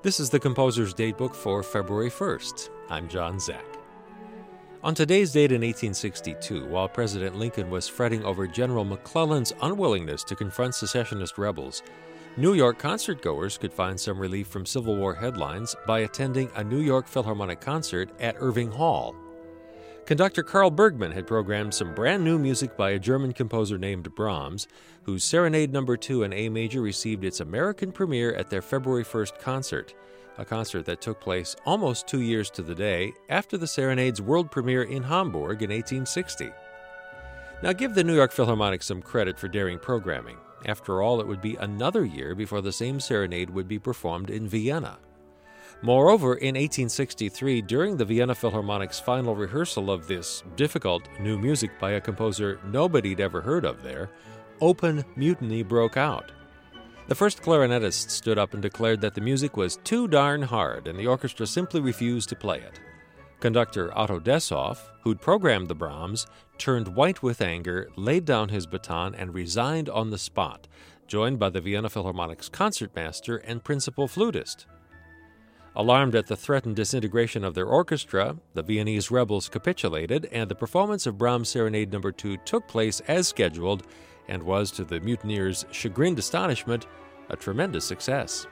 This is the Composer's Datebook for February 1st. I'm John Zach. On today's date in 1862, while President Lincoln was fretting over General McClellan's unwillingness to confront secessionist rebels, New York concertgoers could find some relief from Civil War headlines by attending a New York Philharmonic concert at Irving Hall. Conductor Carl Bergman had programmed some brand new music by a German composer named Brahms, whose Serenade No. 2 in A major received its American premiere at their February 1st concert, a concert that took place almost 2 years to the day after the Serenade's world premiere in Hamburg in 1860. Now give the New York Philharmonic some credit for daring programming. After all, it would be another year before the same Serenade would be performed in Vienna. Moreover, in 1863, during the Vienna Philharmonic's final rehearsal of this difficult new music by a composer nobody'd ever heard of there, open mutiny broke out. The first clarinetist stood up and declared that the music was too darn hard, and the orchestra simply refused to play it. Conductor Otto Dessau, who'd programmed the Brahms, turned white with anger, laid down his baton, and resigned on the spot, joined by the Vienna Philharmonic's concertmaster and principal flutist. Alarmed at the threatened disintegration of their orchestra, the Viennese rebels capitulated, and the performance of Brahms' Serenade No. 2 took place as scheduled and was, to the mutineers' chagrined astonishment, a tremendous success.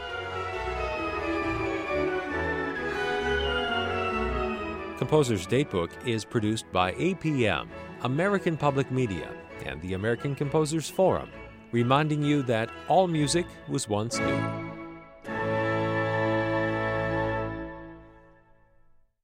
Composer's Datebook is produced by APM, American Public Media, and the American Composers Forum, reminding you that all music was once new.